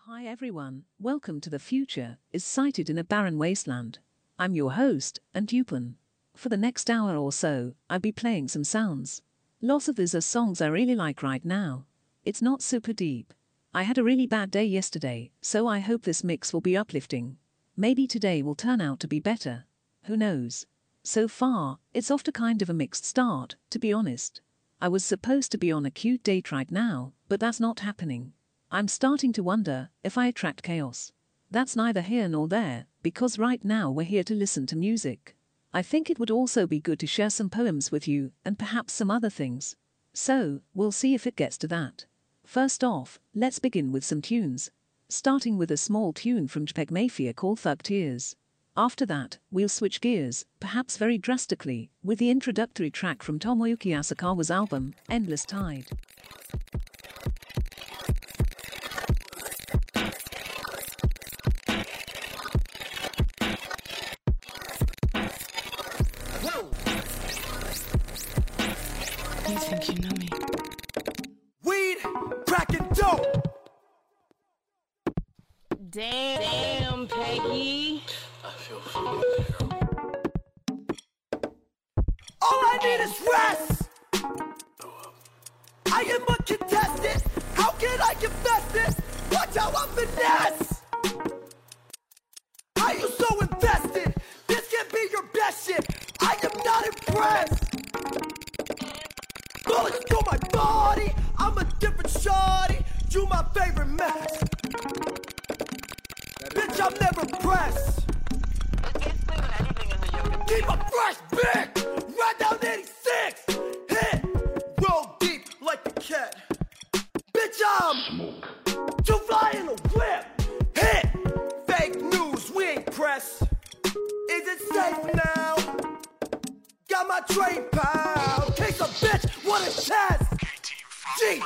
Hi everyone, welcome to The Future is Sighted in a Barren Wasteland. I'm your host, Antupun. For the next hour or so, I'll be playing some sounds. Lots of these are songs I really like right now. It's not super deep. I had a really bad day yesterday, so I hope this mix will be uplifting. Maybe today will turn out to be better. Who knows? So far, it's off to kind of a mixed start, to be honest. I was supposed to be on a cute date right now, but that's not happening. I'm starting to wonder if I attract chaos. That's neither here nor there, because right now we're here to listen to music. I think it would also be good to share some poems with you, and perhaps some other things. So, we'll see if it gets to that. First off, let's begin with some tunes. Starting with a small tune from JPEG Mafia called Thug Tears. After that, we'll switch gears, perhaps very drastically, with the introductory track from Tomoyuki Asakawa's album, Endless Tide. You think you know me? Weed, crack and dope. Damn, Peggy. I feel foolish, girl. All I need is rest. I am uncontested. How can I confess this? Watch how I finesse. Are you so invested? This can be your best shit. I am not impressed. Bullets through my body. I'm a different shawty. You my favorite mess. Bitch, I'm never pressed. Keep a fresh bitch. Right down 86. Hit. Roll deep like the cat. Bitch, I'm too fly in a whip. Hit. Fake news, we ain't press. Is it safe now? Got my trade pal. Case a bitch, what a test. G.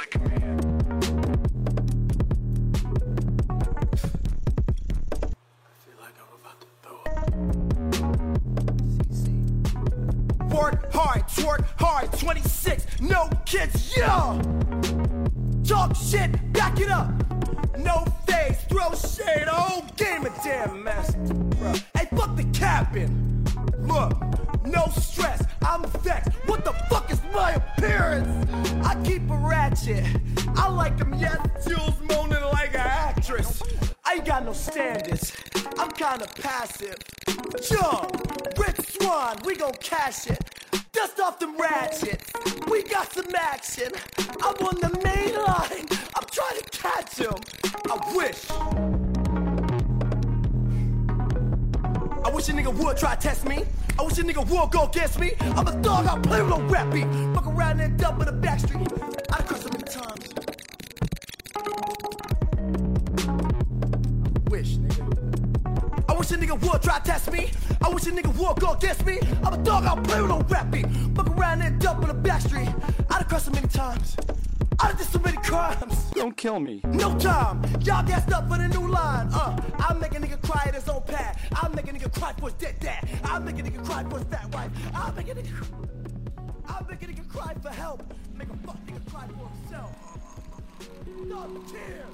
Work hard, twerk hard, 26, no kids, yeah! Talk shit, back it up. No face, throw shade, whole game a damn mess. Bruh. Hey, fuck the cabin. Look, no stress, I'm vexed. What the fuck is my appearance? I keep a ratchet. I like them, yes, Jules moaning like an actress. I ain't got no standards, I'm kinda passive. Jump, Rich Swan, we gon' cash it. Dust off them ratchets, we got some action. I'm on the main line, I'm trying to catch him. I wish a nigga would try to test me. I wish a nigga would go against me. I'm a thug, I'll play with no rap beat. Fuck around and dump in the backstreet. I done cursed so many times. I wish a nigga would try to test me. I wish a nigga would go against me. I'm a dog, I'll play with no rap beat. Fuck around and dump in the backstreet. I done cursed so many times. I done did so many crimes. Don't kill me. No time, y'all gassed up for the new line. I'll make a nigga cry at his own pad. I'll make a nigga cry for his dead dad. I'll make a nigga cry for his fat wife. I'll make a nigga cry for help. Make a fuck nigga cry for himself. No tears.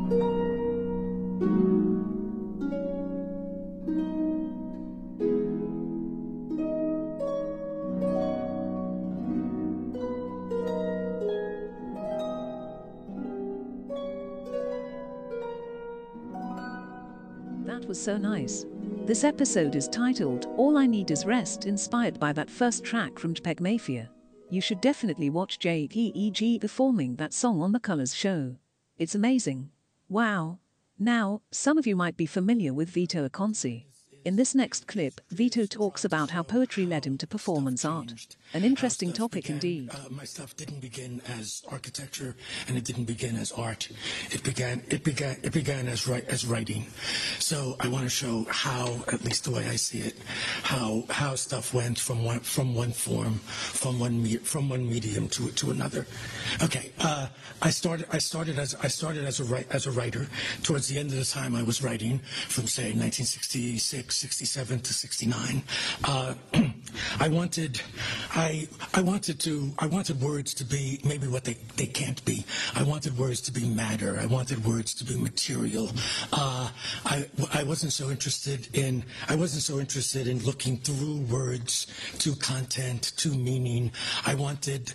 That was so nice. This episode is titled All I Need Is Rest, inspired by that first track from Peg Mafia. You should definitely watch JPEG performing that song on The Colors Show. It's amazing. Wow. Now, some of you might be familiar with Vito Acconci. In this next clip, Vito talks about how poetry led him to performance art. An interesting topic indeed. My stuff didn't begin as architecture, and it didn't begin as art. It began as writing. So I want to show how, at least the way I see it, how stuff went from one form, from one medium to another. Okay, I started as a writer. Towards the end of the time I was writing, from say 1966, 67 to 69. I wanted words to be maybe what they can't be. I wanted words to be matter. I wanted words to be material. I wasn't so interested in looking through words to content, to meaning. I wanted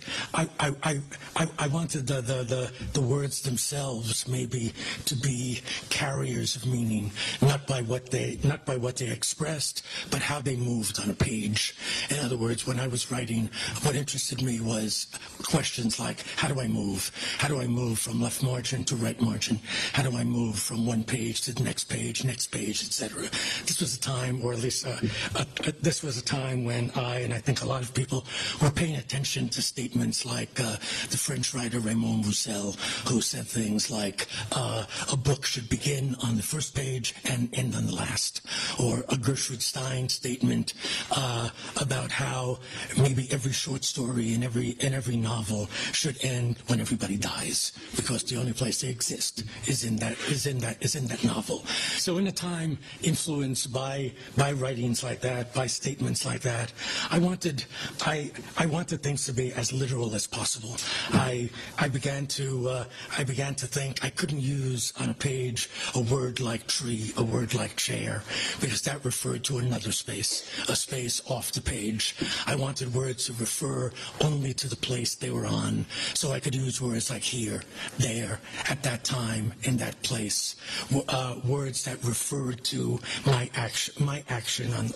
the words themselves maybe to be carriers of meaning, not by what they expressed, but how they moved on a page. In other words, when I was writing, what interested me was questions like, how do I move? How do I move from left margin to right margin? How do I move from one page to the next page, etc.? This was a time, or at least this was a time when I think a lot of people were paying attention to statements like the French writer Raymond Roussel, who said things like, a book should begin on the first page and end on the last. Or a Gertrude Stein statement about how maybe every short story and every novel should end when everybody dies, because the only place they exist is in that novel. So in a time influenced by writings like that, by statements like that, I wanted things to be as literal as possible. I began to think I couldn't use on a page a word like tree, a word like chair, because that referred to another space, a space off the page. I wanted words to refer only to the place they were on, so I could use words like here, there, at that time, in that place, words that referred to my action on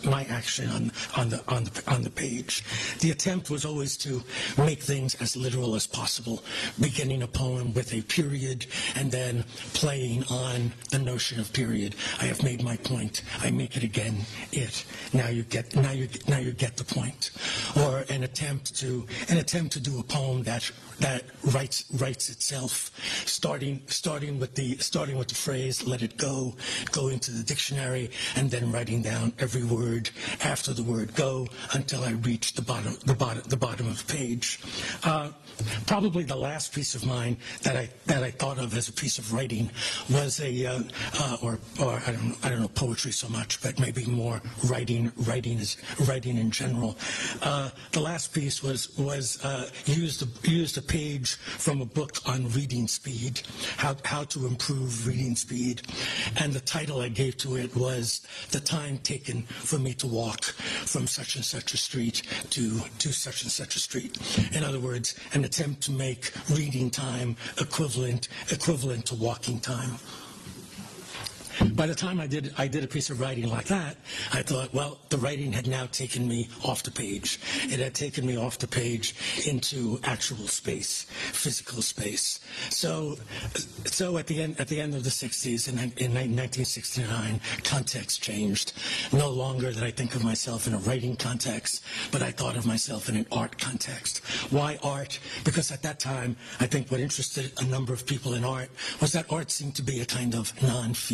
the page. The attempt was always to make things as literal as possible, beginning a poem with a period and then playing on the notion of period. I have made my point. I make it again. Now you get the point. Or an attempt to do a poem that writes itself, starting with the phrase "let it go," going to the dictionary, and then writing down every word after the word "go" until I reach the bottom of the page. Probably the last piece of mine that I thought of as a piece of writing was or I don't know poetry so much, but maybe more writing in general. The last piece was used a page from a book on reading speed, how to improve reading speed, and the title I gave to it was "The Time Taken for Me to Walk from Such and Such a Street to Such and Such a Street." In other words, an attempt to make reading time equivalent to walking time. By the time I did a piece of writing like that, I thought, well, the writing had now taken me off the page. It had taken me off the page into actual space, physical space. So at the end of the 60s, in 1969, context changed. No longer did I think of myself in a writing context, but I thought of myself in an art context. Why art? Because at that time, I think what interested a number of people in art was that art seemed to be a kind of non-field field.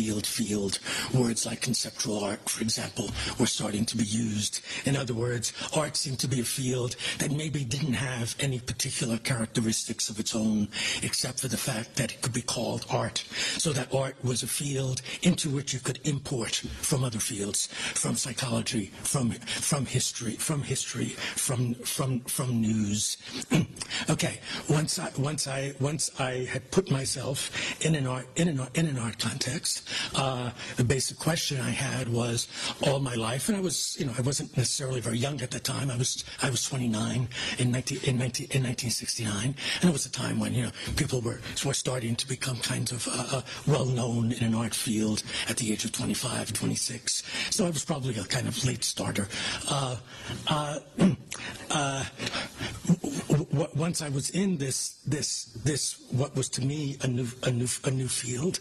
field. Words like conceptual art, for example, were starting to be used. In other words, art seemed to be a field that maybe didn't have any particular characteristics of its own, except for the fact that it could be called art. So that art was a field into which you could import from other fields, from psychology, from history, from news. Okay, once I had put myself in an art context, the basic question I had was all my life, and I wasn't necessarily very young at the time. I was 29 in 1969, and it was a time when people were starting to become kind of well known in an art field at the age of 25, 26. So I was probably a kind of late starter. Once I was in this what was to me a new field,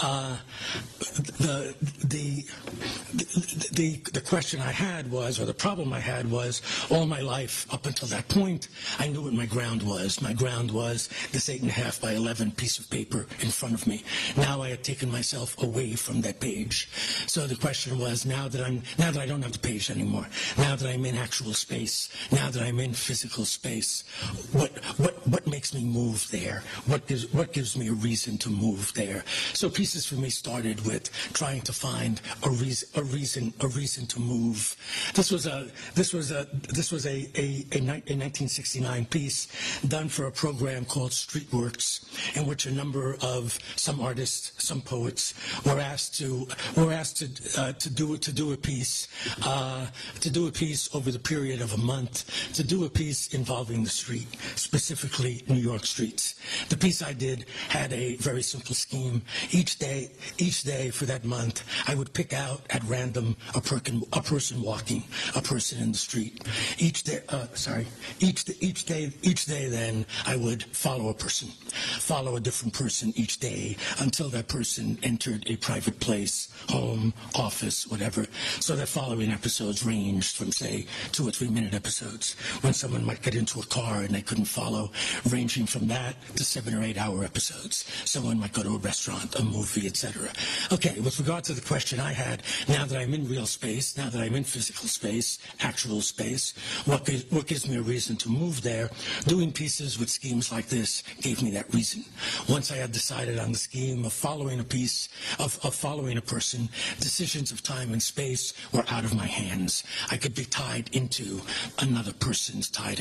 the question I had was, or the problem I had was, all my life up until that point, I knew what my ground was. My ground was this 8.5 by 11 piece of paper in front of me. Now I had taken myself away from that page. So the question was, now that I don't have the page anymore, now that I'm in actual space, now that I'm in physical space, what makes me move there? What gives me a reason to move there? So pieces for me started with trying to find a reason to move. This was a 1969 piece done for a program called Streetworks, in which a number of some artists, some poets were asked to do a piece over the period of a month, to do a piece involving the street, specifically New York streets. The piece I did had a very simple scheme. Each day for that month, I would pick out at random a person walking, a person in the street. Each day then I would follow a different person each day until that person entered a private place, home, office, whatever. So the following episodes ranged from, say, 2 or 3 minute episodes, when someone might get into a car and they couldn't follow, ranging from that to 7 or 8 hour episodes. Someone might go to a restaurant, a movie, etc. Okay, with regard to the question I had, now that I'm in real space, now that I'm in physical space, actual space, what gives me a reason to move there? Doing pieces with schemes like this gave me that reason. Once I had decided on the scheme of following a piece, of following a person, decisions of time and space were out of my hands. I could be tied into another person's time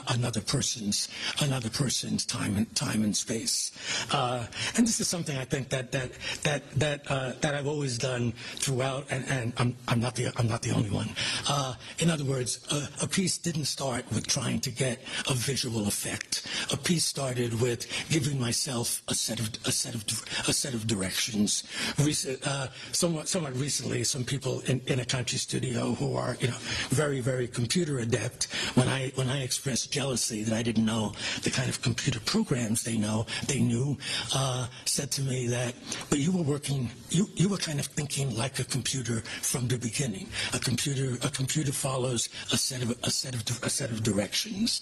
and space. And this is something I think that I've always done throughout, and I'm not the only one. In other words, a piece didn't start with trying to get a visual effect. A piece started with giving myself a set of directions. Somewhat recently, some people in a country studio who are very, very computer adept, when I expressed jealousy that I didn't know the kind of computer programs they knew, said to me that, but you were kind of thinking like a computer from the beginning. A computer follows a set of directions.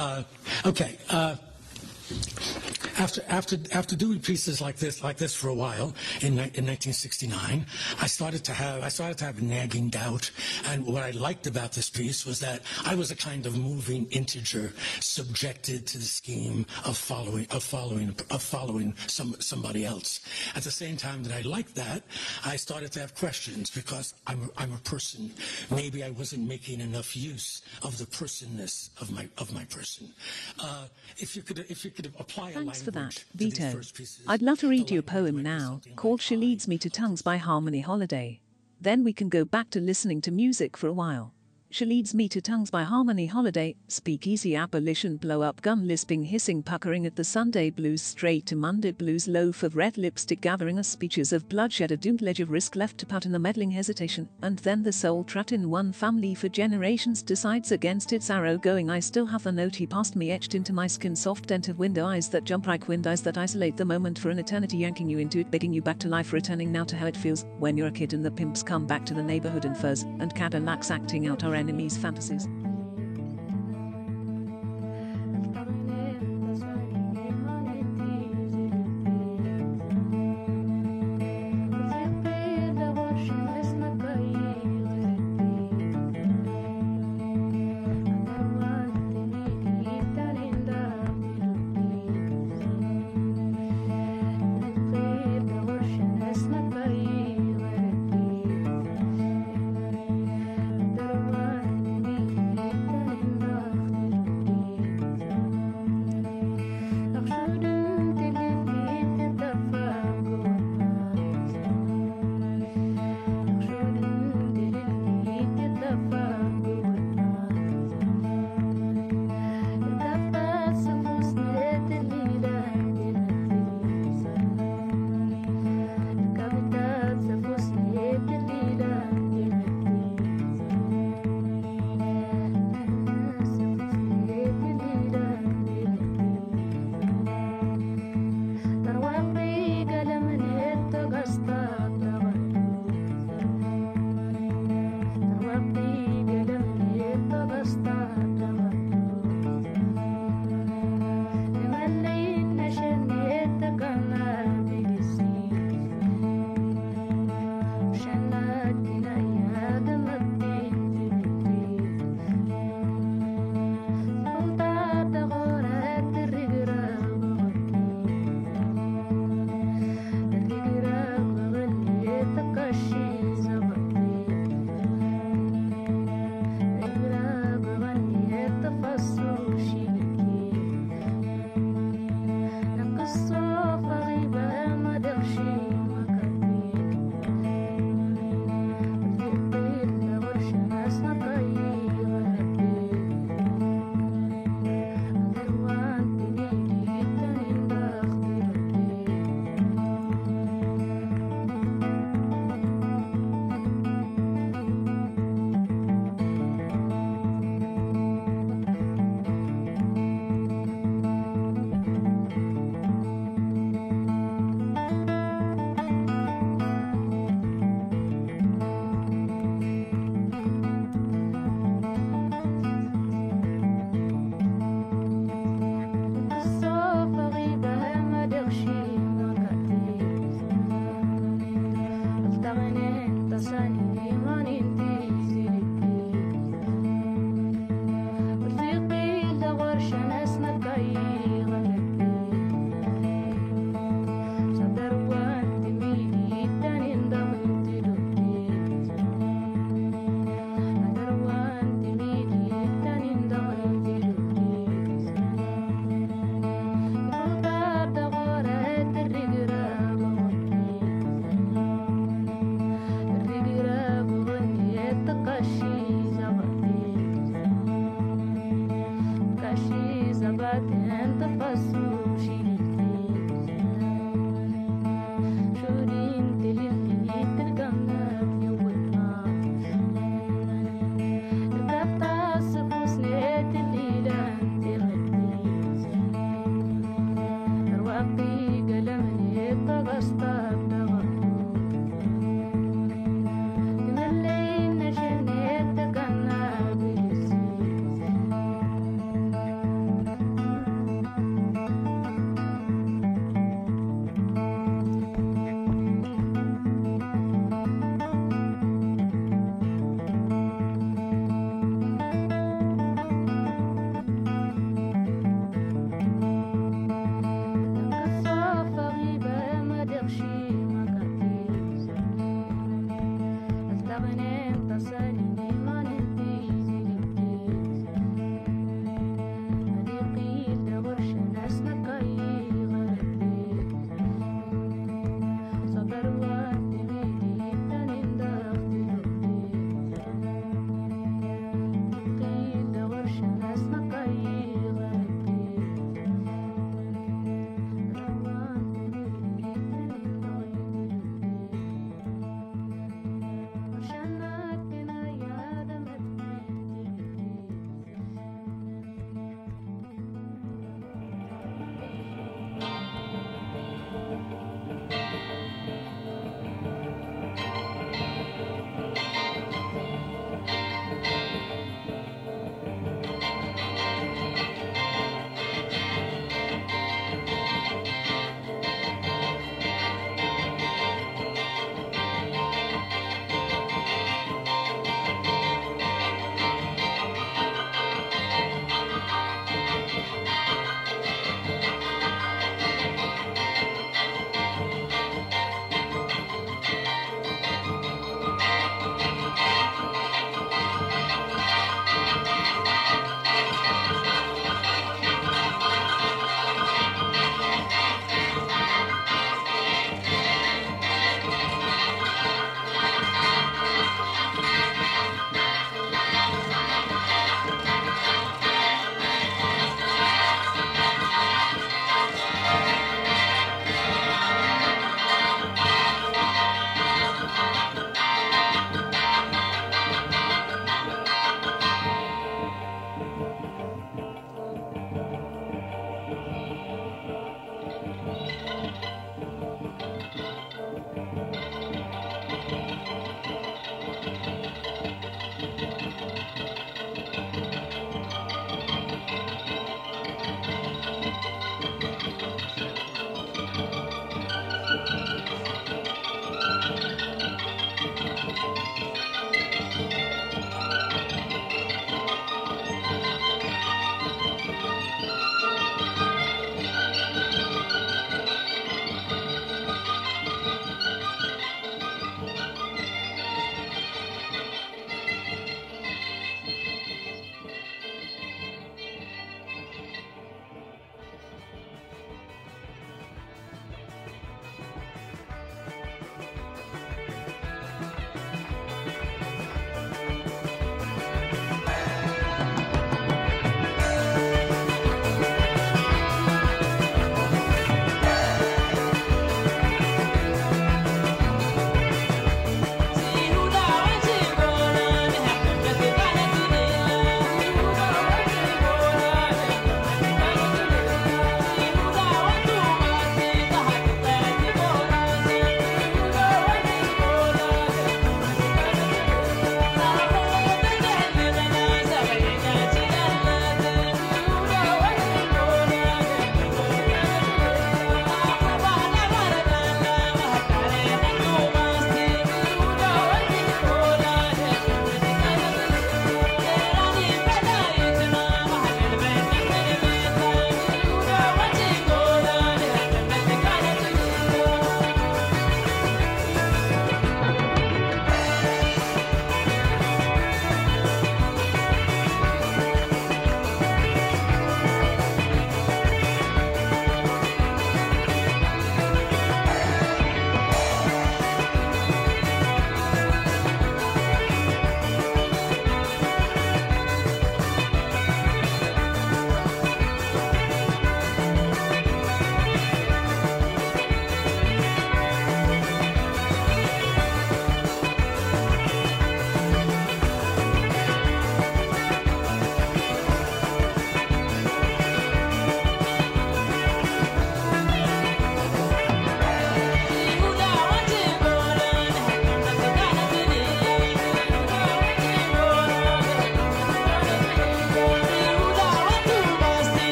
After doing pieces like this for a while in 1969, I started to have a nagging doubt. And what I liked about this piece was that I was a kind of moving integer subjected to the scheme of following somebody else. At the same time that I liked that, I started to have questions, because I'm a person. Maybe I wasn't making enough use of the personness of my person. If you could apply Thanks for that, language to these Vito. first pieces, I'd love to read the you a language poem might be now something called like She Leads Me to Tongues by Harmony Holiday. Then we can go back to listening to music for a while. She Leads Me to Tongues by Harmony Holiday, speakeasy abolition, blow up gun lisping hissing puckering at the Sunday blues, straight to Monday blues, loaf of red lipstick gathering us, speeches of bloodshed, a doomed ledge of risk left to pout in the meddling hesitation, and then the soul trapped in one family for generations decides against its arrow going. I still have the note he passed me etched into my skin, soft dent of window eyes that jump like wind eyes that isolate the moment for an eternity, yanking you into it, begging you back to life, returning now to how it feels when you're a kid and the pimps come back to the neighborhood in furs and Cadillacs acting out our enemies' fantasies.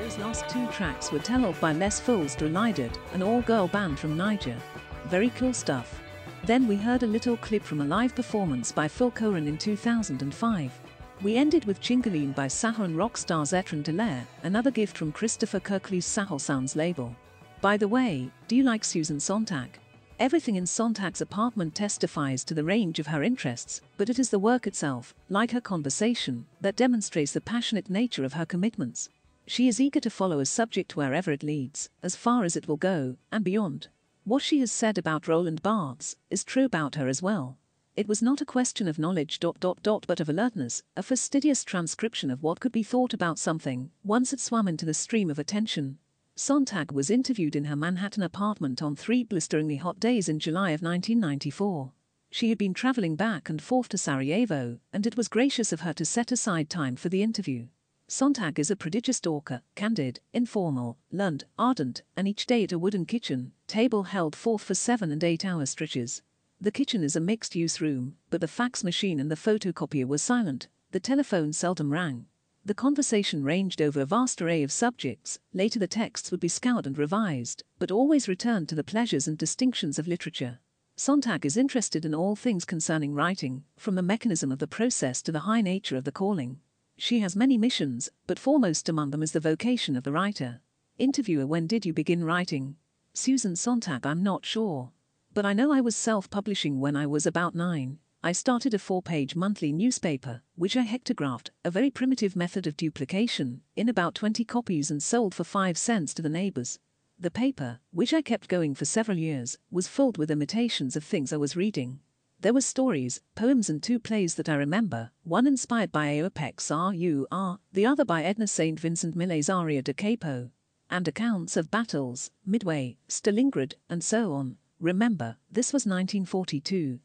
Those last two tracks were Tell Of by Les Fools Drillided, an all-girl band from Niger. Very cool stuff. Then we heard a little clip from a live performance by Phil Coran in 2005. We ended with Chingaline by Sahel and rockstar Zetran Delaire, another gift from Christopher Kirkley's Sahel Sounds label. By the way, do you like Susan Sontag? Everything in Sontag's apartment testifies to the range of her interests, but it is the work itself, like her conversation, that demonstrates the passionate nature of her commitments. She is eager to follow a subject wherever it leads, as far as it will go, and beyond. What she has said about Roland Barthes is true about her as well. It was not a question of knowledge ... but of alertness, a fastidious transcription of what could be thought about something, once it swam into the stream of attention. Sontag was interviewed in her Manhattan apartment on 3 blisteringly hot days in July of 1994. She had been traveling back and forth to Sarajevo, and it was gracious of her to set aside time for the interview. Sontag is a prodigious talker, candid, informal, learned, ardent, and each day at a wooden kitchen table held forth for 7 and 8 hour stretches. The kitchen is a mixed-use room, but the fax machine and the photocopier were silent, the telephone seldom rang. The conversation ranged over a vast array of subjects. Later the texts would be scoured and revised, but always returned to the pleasures and distinctions of literature. Sontag is interested in all things concerning writing, from the mechanism of the process to the high nature of the calling. She has many missions, but foremost among them is the vocation of the writer. Interviewer: when did you begin writing? Susan Sontag: I'm not sure. But I know I was self-publishing when I was about 9. I started a 4-page monthly newspaper, which I hectographed, a very primitive method of duplication, in about 20 copies and sold for 5 cents to the neighbors. The paper, which I kept going for several years, was filled with imitations of things I was reading. There were stories, poems and 2 plays that I remember, one inspired by Aeopek's R.U.R., the other by Edna St. Vincent Millet's Aria da Capo, and accounts of battles, Midway, Stalingrad, and so on. Remember, this was 1942,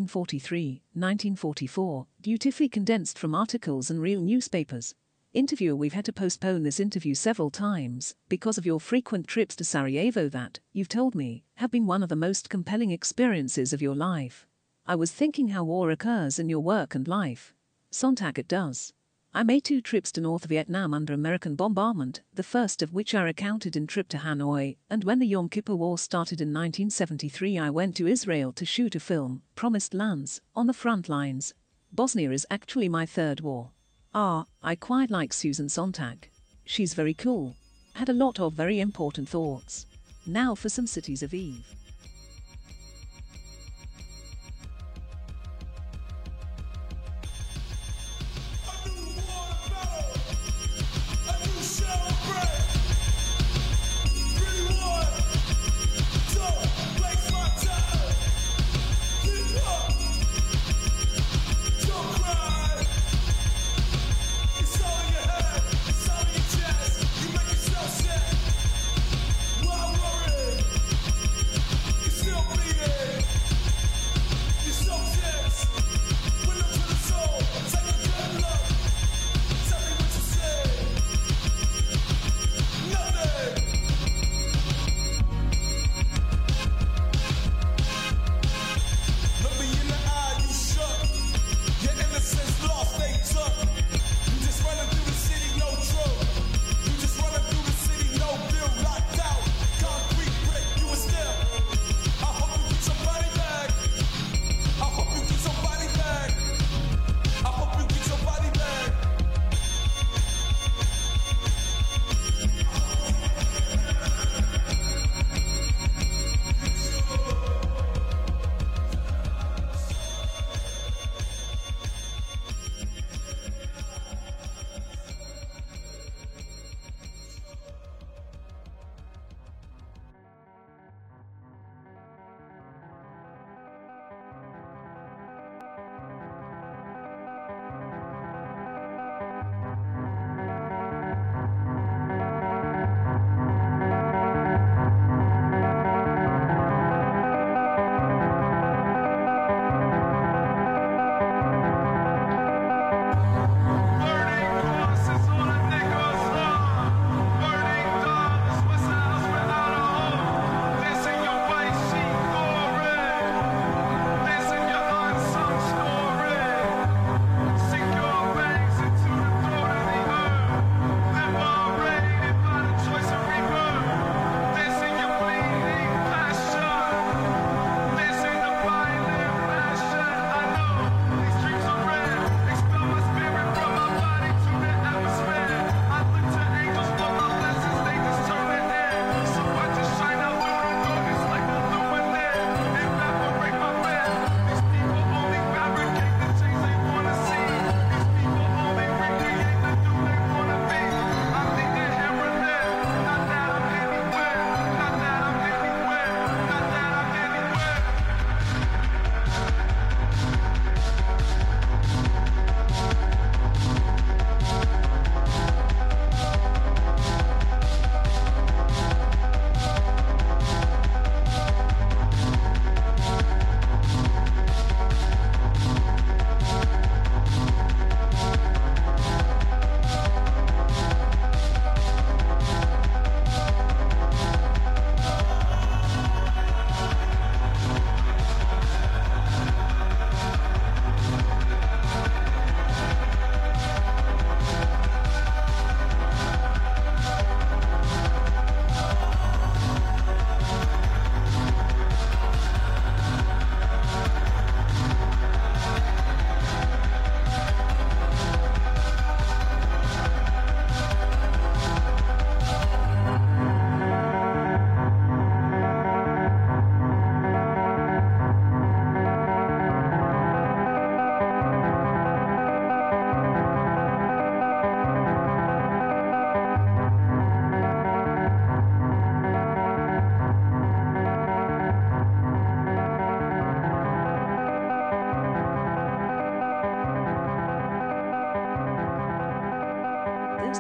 1943, 1944, dutifully condensed from articles and real newspapers. Interviewer: we've had to postpone this interview several times, because of your frequent trips to Sarajevo that, you've told me, have been one of the most compelling experiences of your life. I was thinking how war occurs in your work and life. Sontag: it does. I made 2 trips to North Vietnam under American bombardment, the first of which I recounted in Trip to Hanoi, and when the Yom Kippur War started in 1973 I went to Israel to shoot a film, Promised Lands, on the front lines. Bosnia is actually my 3rd war. I quite like Susan Sontag. She's very cool. Had a lot of very important thoughts. Now for some Cities of Eve.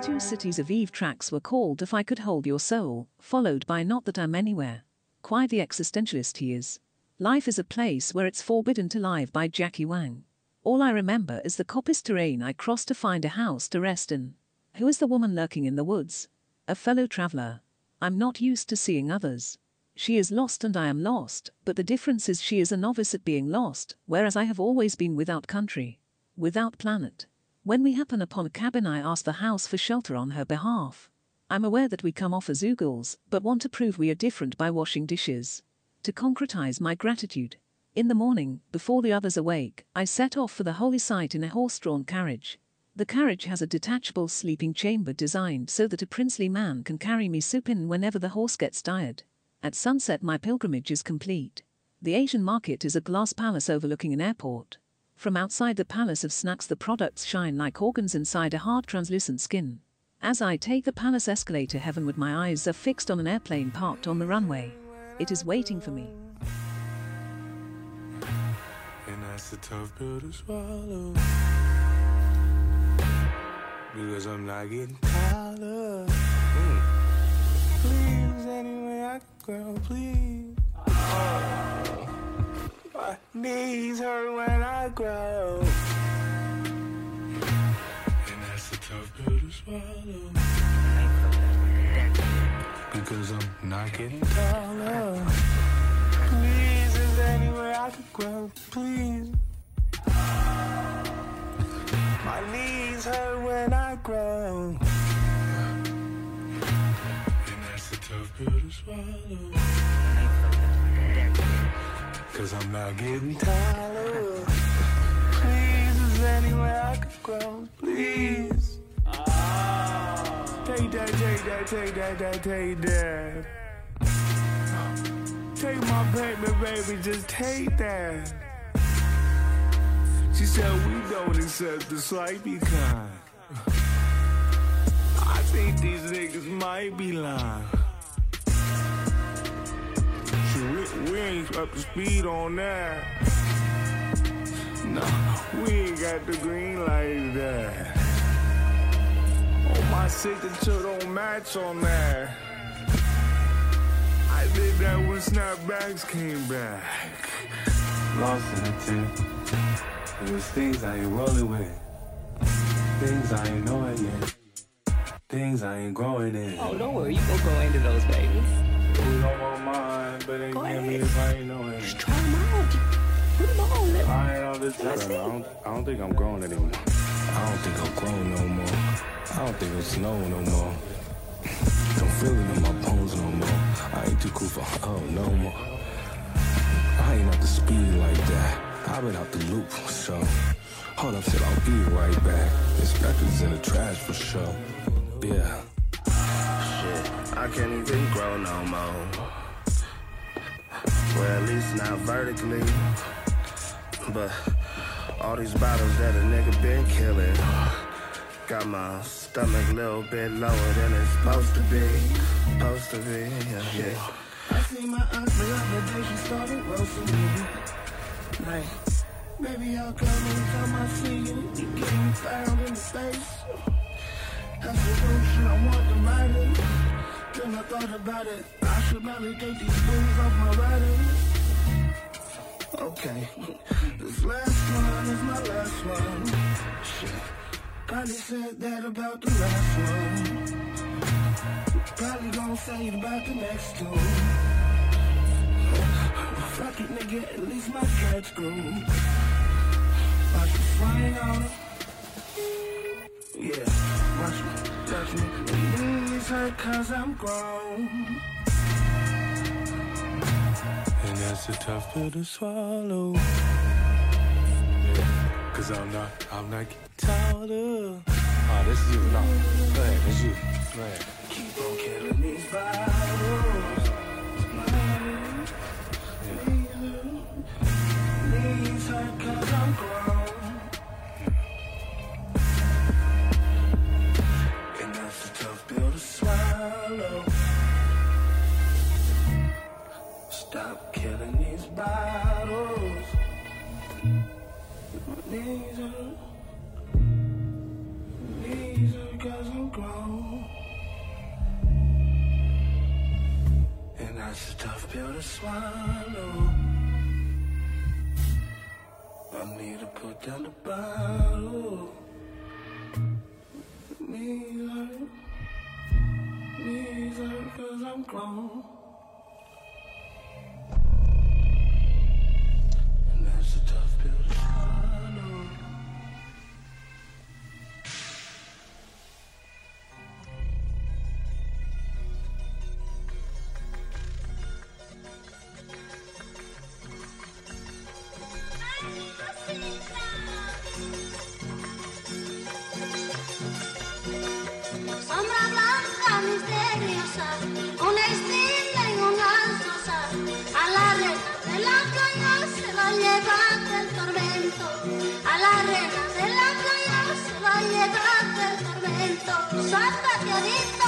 two cities of Eve tracks were called If I Could Hold Your Soul, followed by Not That I'm Anywhere. Quite the existentialist he is. Life is a place where it's forbidden to live by Jackie Wang. All I remember is the coppice terrain I crossed to find a house to rest in. Who is the woman lurking in the woods? A fellow traveler. I'm not used to seeing others. She is lost and I am lost, but the difference is she is a novice at being lost, whereas I have always been without country, without planet. When we happen upon a cabin, I ask the house for shelter on her behalf. I'm aware that we come off as oogles, but want to prove we are different by washing dishes. To concretize my gratitude, in the morning, before the others awake, I set off for the holy site in a horse-drawn carriage. The carriage has a detachable sleeping chamber designed so that a princely man can carry me supine whenever the horse gets tired. At sunset my pilgrimage is complete. The Asian market is a glass palace overlooking an airport. From outside the palace of snacks the products shine like organs inside a hard translucent skin. As I take the palace escalator heavenward, my eyes are fixed on an airplane parked on the runway. It is waiting for me. And that's a tough pill to swallow, because I'm not getting taller. Please, anyway I can go, please. My knees hurt when I grow. And that's a tough pill to swallow, because I'm not getting taller. Please, is there any way I could grow, please? My knees hurt when I grow. And that's a tough pill to swallow, cause I'm not getting taller. Please, is there any way I could grow, please? Take that, take that, take that, that, take that. Take my baby, baby, just take that. She said we don't accept the slight be kind. I think these niggas might be lying. We ain't up to speed on that. No, we ain't got the green like that. Oh, my signature don't match on that. I did that when snapbacks came back. Lost in the tip. There's things I ain't rolling with. Things I ain't knowing yet. Things I ain't growing in. Oh, don't worry, you gon' grow into those babies. We don't want mine, but they give me if I ain't knowing. Just try them out. Put them on. I ain't all this time. I don't think I'm growing anymore. I don't think I'm growing no more. I don't think it's snowing no more. Don't feel it in my bones no more. I ain't too cool for no more. I ain't up to speed like that. I've been out the loop, so hold up, till I'll be right back. This record's in the trash for sure. Yeah. Shit, I can't even grow no more. Well, at least not vertically. But all these bottles that a nigga been killing got my stomach a little bit lower than it's supposed to be. Supposed to be, yeah. I see my aunt the other day, she started roasting me. Like, baby, how come anytime I see you, you getting found in the face? That's the real shit, I want to write it. Then I thought about it, I should probably take these booze off my writing. Okay, this last one is my last one. Shit, probably said that about the last one. Probably gonna say it about the next two. Fuck it, nigga, at least my cat's grown. Watch me swing on it. Yeah, watch me, touch me. And knees hurt cause I'm grown. And that's a tough pill to swallow. Cause I'm not getting taller. Oh, this is you, no. Go ahead, it's you. Go ahead. Keep on killing these bottles. Knees hurt cause I'm grown. And that's a tough pill to swallow. Stop killing these bottles. My knees hurt. Knees hurt 'cause I'm grown. And that's a tough pill to swallow. I need to put down the bottle. Knees hurt 'cause I'm grown. And that's a tough pill to swallow. Sombra blanca misteriosa, una estrella y una sosa, a la reina de la playa se la lleva del tormento, a la reina de la playa se la lleva del tormento, zapateadita.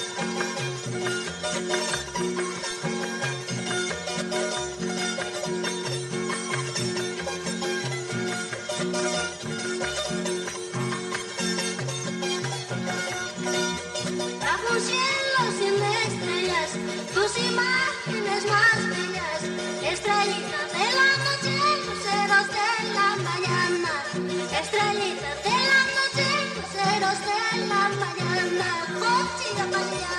Bajo un cielo sin estrellas, tus imágenes más bellas, estrellitas de la noche, luceros de la mañana, estrellitas de la noche, luceros de la mañana, oh chica María.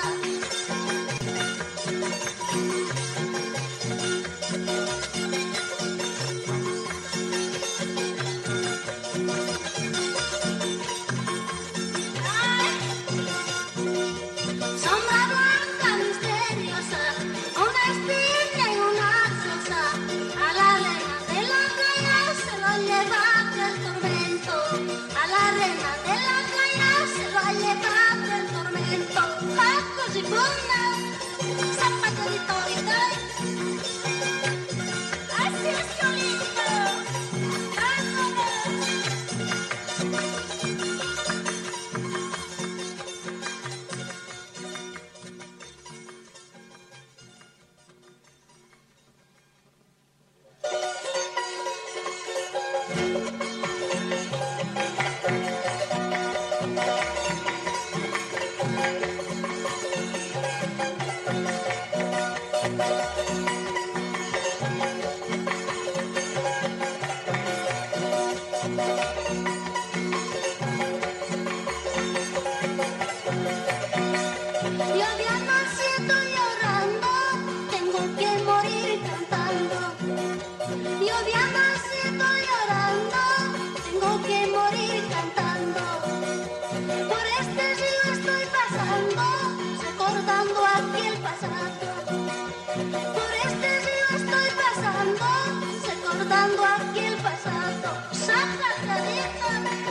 Sombra blanca misteriosa, una espina y una sosa, a la reina de la playa se lo lleva del tormento, a la reina de la playa se lo lleva del tormento, pacos y plumas, zapatito y tal, así es solito, yo había nacido llorando, tengo que morir cantando. Yo había nacido llorando, tengo que morir cantando. Por este río estoy pasando, recordando aquel pasado. Por este río estoy pasando, recordando aquel pasado. Zapatadita.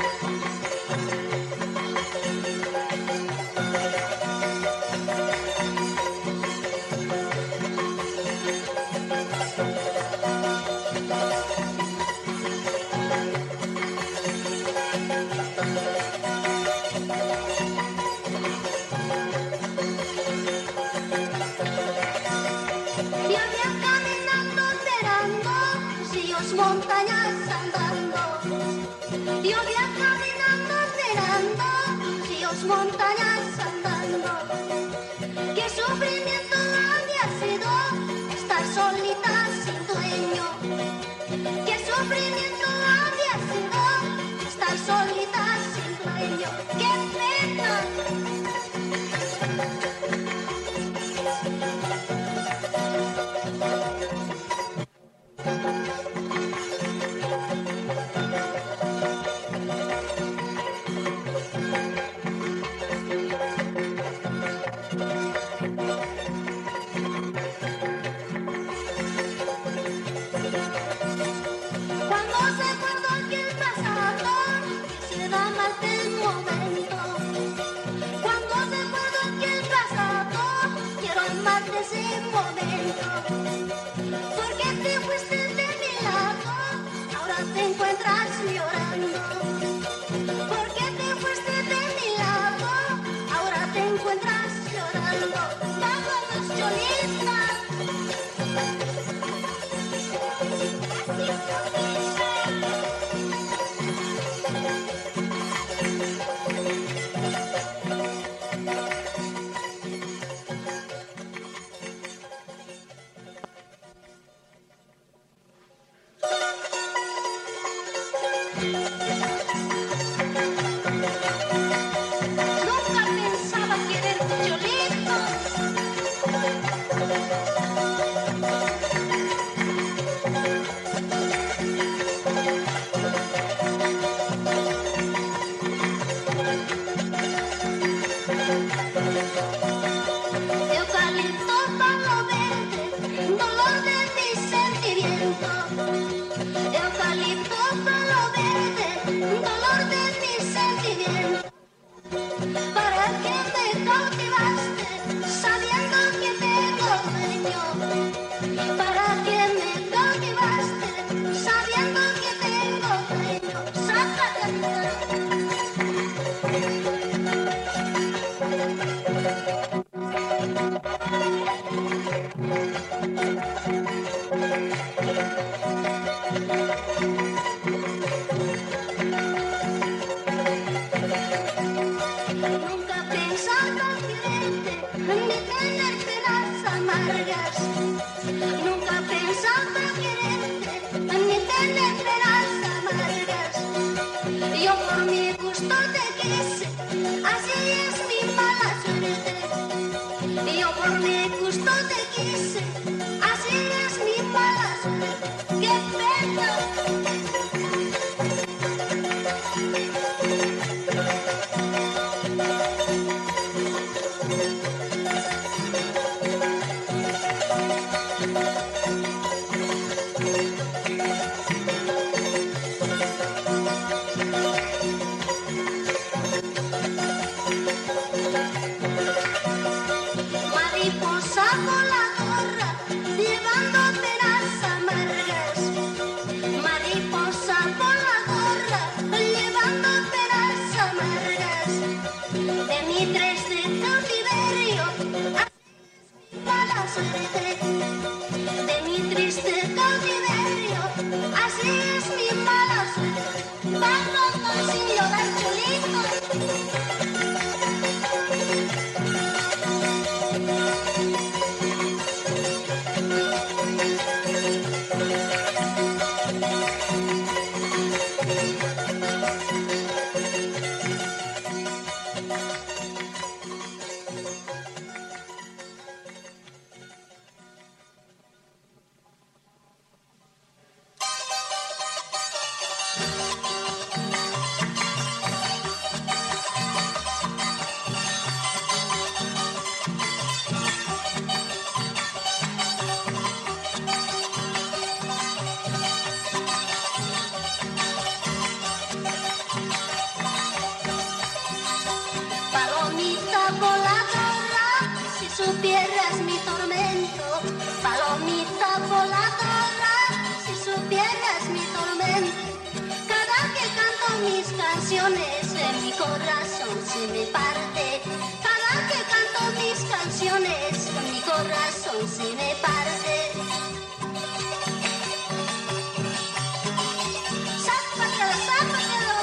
Yo había caminando, esperando, ríos, montañas andando. Yo había caminando, esperando, ríos, montañas andando. Qué sufrimiento había sido estar solita sin dueño. Qué sufrimiento había sido estar solita sin dueño. Qué pena. Cuando recuerdo aquel pasado, quisiera más del momento. Cuando recuerdo aquel pasado, quiero más de ese momento. Porque te fuiste de mi lado, ahora te encuentras llorando. Porque te fuiste de mi lado, ahora te encuentras llorando. Vámonos, Cholita. Así es, Nunca pensaba querer cholito. Eucalipto, palo verde, dolor de mi sentimiento. Eucalipto, palo verde, dolor de mi sentimiento. ¿Para qué me cautivaste sabiendo que tengo dueño? ¿Para qué me cautivaste sabiendo que tengo dueño? Sácate a Nunca pensaba quererte ni tener penas amargas. Nunca pensaba quererte ni tener penas amargas. Yo por mi gusto te quise, así es mi mala suerte. Yo por mi gusto te quise, así es mi mala suerte. ¡Qué pena! Mariposa voladora, llevando penas amargas. Mariposa voladora, llevando penas amargas. De mi triste cautiverio, así es mi mala suerte. De mi triste cautiverio, así es mi mala suerte. Vámonos sin llorar, chulito. Palomita voladora, si supieras mi tormento. Palomita voladora, si supieras mi tormento. Cada que canto mis canciones, en mi corazón se me parte. Cada que canto mis canciones, en mi corazón se me parte. Sápatelo, sápatelo,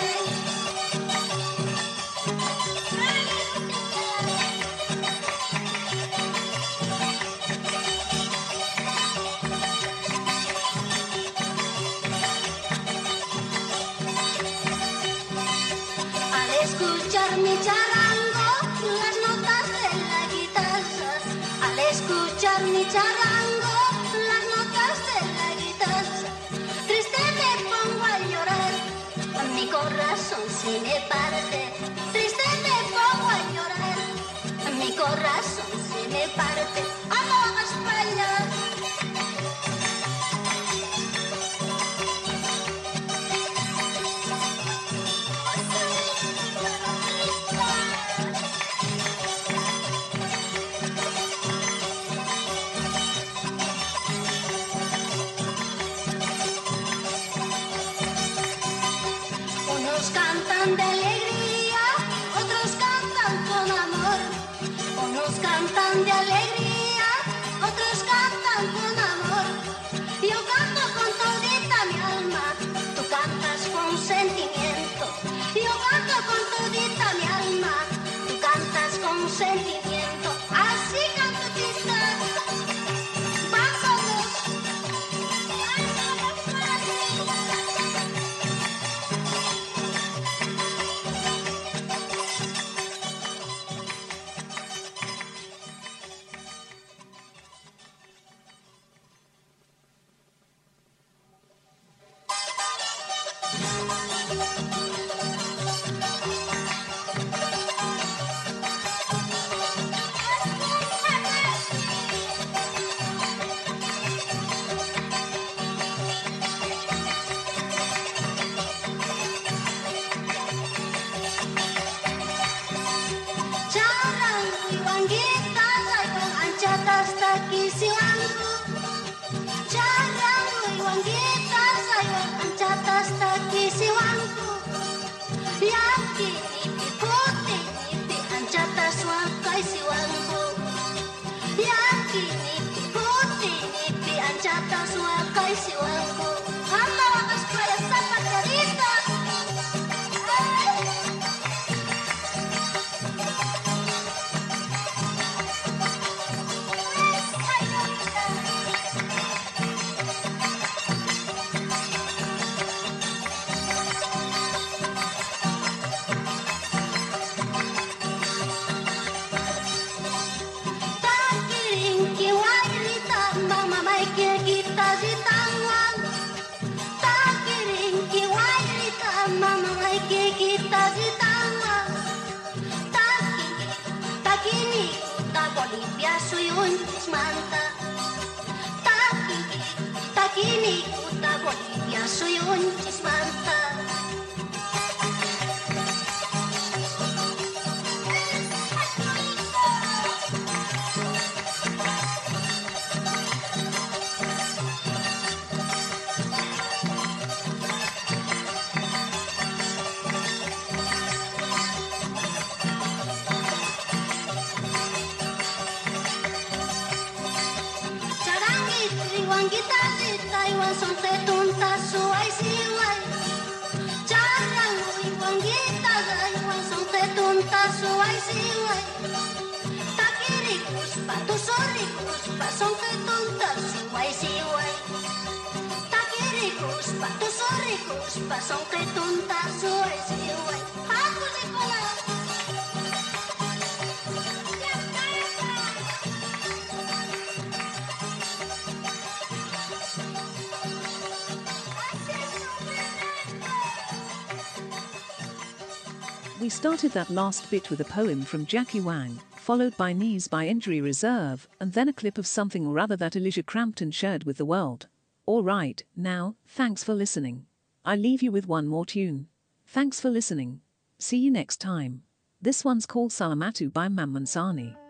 Al escuchar mi charango, las notas de la guitarra. Al escuchar mi charango, las notas de la guitarra. Triste me pongo a llorar, mi corazón se me parte. Triste me pongo a llorar, mi corazón se me parte. ¡Vamos a España! Unos cantan de alegría, otros cantan con amor. Unos cantan de alegría, otros cantan con amor. Yo canto con todita mi alma, tú cantas con sentimiento. Yo canto con todita mi alma, tú cantas con sentimiento. Así canto tita. Vámonos. Wastaki siwanku Yaki nipi puti nipi Anchata suakai siwanku Yaki nipi puti nipi Anchata suakai siwanku Hamba wakas kaya sapat karita Takini kuta Bolivia suyun cismanta Taiwan son te tunta suai siwai Jarang uiwang kita Taiwan son te tunta suai siwai Takirikus patu sorikus pa son te tunta suai siwai Takirikus patu sorikus pa son te tunta suai siwai Aku sekolah We started that last bit with a poem from Jackie Wang, followed by Knees by Injury Reserve, and then a clip of something or other that Alicia Crampton shared with the world. Alright, now, thanks for listening. I leave you with one more tune. Thanks for listening. See you next time. This one's called Salamatu by Mamman Sani.